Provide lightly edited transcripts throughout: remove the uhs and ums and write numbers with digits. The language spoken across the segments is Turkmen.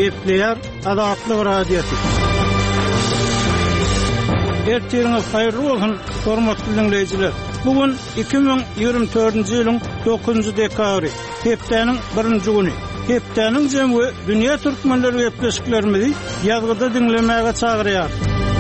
Gepleýär Azatlyk radiosu. Ertiriňiz haýyrly bolsun, hormatly dinleýijiler. Bugun 2024-nji ýylyň 9-njy dekabry, hepdeniň 1-nji güni. Hepdeniň jemgy dünýä türkmenleri gepleşiklerimizi ýazgyda dinlemäge çagyrýar.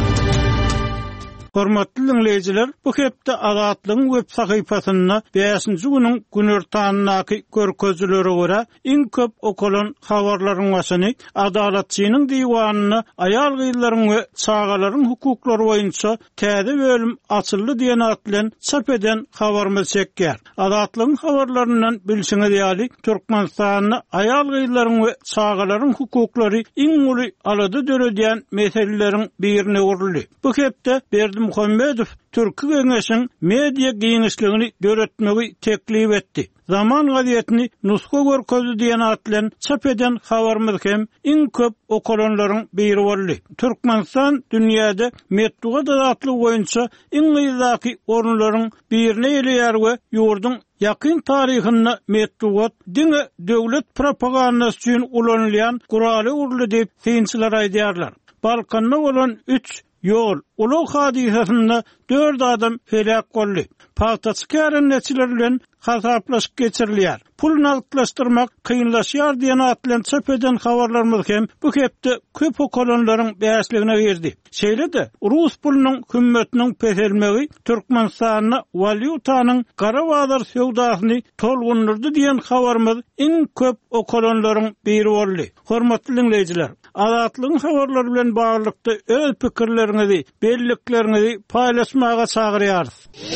Hormatly dinleýijiler, bu hepde Azatlygyň web sahypasyna 5-nji güniň günertanynaky görkezlere görä iň köp okulan habarlaryň başyny Adalatçynyň diwanyna aýal gyýlaryň we çağalaryň hukuklary boýunça täze bölüm açyldy diýen at bilen çap eden habarmy çekýär. Azatlygyň habarlaryndan bilşiňiz ýaly Türkmenistanyň aýal gyýlaryň we çağalaryň hukuklary iň uly alady döredýän meseleleriň birine urildi. Bu hepde Muhammedow Türk Geňeşiň media giňişligini döretmegi teklip etdi. Zaman gazetini nuska görkezdi diýen at bilen çap eden habarymyz hem iň köp okulanlaryň biri boldy. Türkmenistan dünýäde medeniýet azatlygy boýunça iň ýylaky orunlaryň birine ýerler we ýurdun ýakyn taryhyna medeniýet diňe döwlet propagandasy üçin ulanylýan guraly urly diýip synçylar aýdýarlar. Balkanda bolan 3 yol, ulug hadisasynda 4 adam felak boldy. Paýtaçkärän neçiler bilen hasaplaşyp geçirilýär. Pul nagdlaşdyrmak kynlaşýar diýen at bilen çap eden habarlarymyz hem bu hepde köp okulanlaryň bäsligine girdi. Şeýle-de Rus pulunyň hümmetiniň peselmegi Türkmenistanyň valyutanyň gara bazar sowdasyny tolgundurdy diýen habarymyz iň köp okulanlaryň biri boldy. Hormatly dinleýijiler, Azatlygyň habarlary bilen baglykda öz pikirleriňizi, belliklerinizi paýlaşmaga çagyrýarys.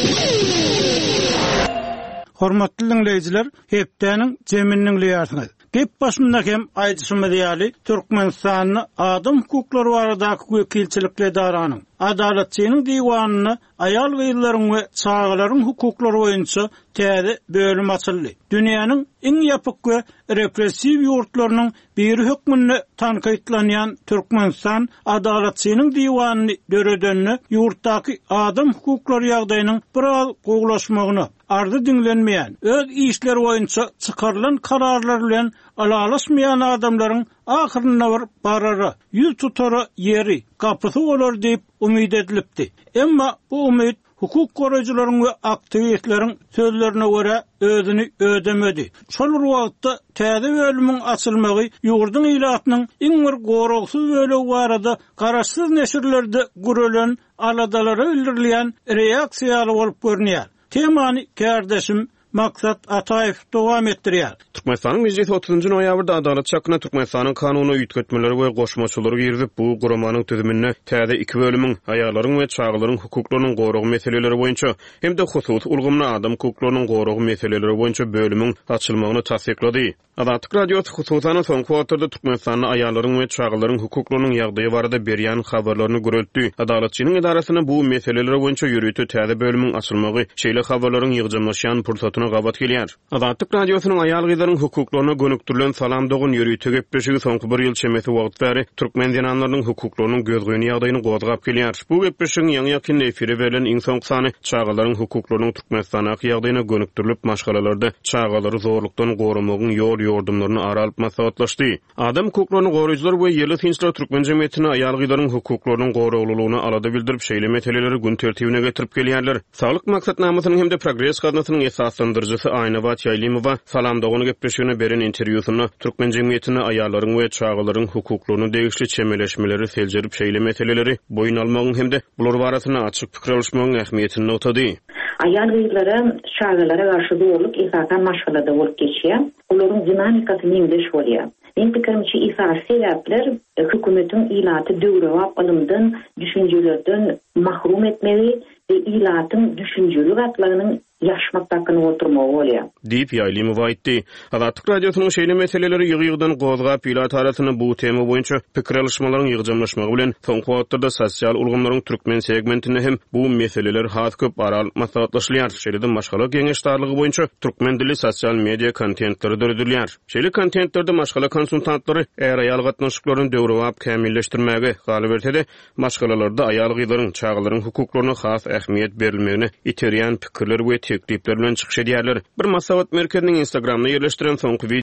Hormatly dinleýijiler, hepdeniň jeminiň liýasyny. Gep başynda hem aýdyşymy diýäli Türkmenistanyň adam hukuklary baradaky wekilçilikle daranyň Adalatçynyň diwanyna aýal gyýlaryň we çağalaryň hukuklary boýunça täze bölüm açyldy. Dünýäniň iň ýapyk we repressiw ýurtlarynyň biri hökmünde tanqidlanýan Türkmenistan Adalatçynyň diwanyny döredenni ýurtdaky adam hukuklary ýagdaýynyň biraz gowlaşmagyny ardy dinlenmeýän, öz işleri boýunça çykarylan kararlar bilen alalaşmayan adamlaryň ahyrına barary, ýüz tutary ýeri, kapysy bolar diýip umyd edilipdi. Emma bu umyd hukuk goraýjylaryň we aktivistleriň sözlerine görä özüni ödemedi. Şol wagtda täze bölümiň açylmagy ýurdun ýylatynyň iň bir goragsyz bölegi barada garaşsyz neşirlerde gürelen aladalara bildirilýän reaksiýaly bolup görnýär. Temany kardeşim Maksat Ataýew dowam etdirýär. Türkmenistanyň meclisi 30-njy noýabrda Adalet hakyna Türkmenistanyň kanuny üýtgetmeleri we goşmaçylary girdip bu guramanyň tüzümine täze 2 bölümiň aýallaryň we çağalaryň hukuklarynyň goragy meseleleri boýunça hem de husus ulgumly adam hukuklarynyň goragy meseleleri boýunça bölümiň açylmagyny tasdiklady. Azatlyk radiosu hususan soňky wagtlarda Türkmenistanyň aýallaryň we çağalaryň hukuklarynyň ýagdaýy barada berýän habarlaryny göreldi. Adaletçynyň idarasynda bu meseleler boýunça ýürütü täze bölümiň açylmagy şeýle habarlaryň ýygjamlaşýan pursatyny gabat gelýär. Azatlyk radiosynyň aýal gyýlaryň hukuklaryna gönüktirilen salam dogun ýürütü gepleşigi soňky bir ýyl çemesi wagt bäri türkmen dinanlarynyň hukuklarynyň gözgöni ýagdaýyny gowdgap gelýär. Bu gepleşigiň ýaňy ýakyn efire berilen iň soňky sany çağalaryň hukuklarynyň Türkmenistanaky ýagdaýyna gönükdirilip maşgalalarda çağalary zorlukdan goramagyň ýol ýordamlaryny aralyp maslahatlaşdy. Adam hukuklaryny goraýjylar we ýerli tinçler türkmen jemgyýetine aýal gyýlaryň hukuklarynyň goraglylygyny alada bildirip şeýle meseleleri gün tertibine getirip gelýärler. Saglyk maksatnamasynyň hem de progress gadnasynyň esaslandyrjysy Aynabat Ýaýlymowa salam dogunu gepleşigine beren interwýusyna türkmen jemgyýetine aýallaryň we çağalaryň hukuklaryny degişli çemeleşmeleri seljerip şeýle meseleleri boyun almagyň hem de bular barasyna açyk pikir alışmagyň ähmiýetini notady. Aýal gyýlary çağalara garşy dowrluk esasan maşgalada bolup geçýär. Olaryň dinamikasy niňdeş bolýar. Men pikirimçe esas sebäpler hökümetiň ilaty döwrewap alymdan düşünjelerden mahrum etmegi ve ilatyň düşünjeli gatlarynyň yaşmaktakyny oturmagy bolýar. Diýip Ýaýlymowa aýtdy. Azatlyk radiosynyň şeýle meseleleri ýygy-ýygydan gozgap ýylat arasyny bu tema boýunça pikir alışmalaryň ýygjamlaşmagy bilen soňky wagtlarda sosial ulgamlaryň türkmen segmentinde hem bu meseleler has köp aralyp maslahatlaşylýar. Şeýle maşgala geňeşdarlygy boýunça türkmen dili sosial media kontentleri döredilýär. Şeýle kontentlerde maşgala konsultantlary eger aýal gatnaşyklaryny döwrewap kämilleşdirmäge galyp etse-de maşgalalarda aýal gyýlaryň çağalaryň hukuklaryna has ähmiýet berilmegini iterýän pikirler we teklipler bilen çykyş edýärler. Bir maslahat merkeziniň Instagramda ýerleşdiren soňky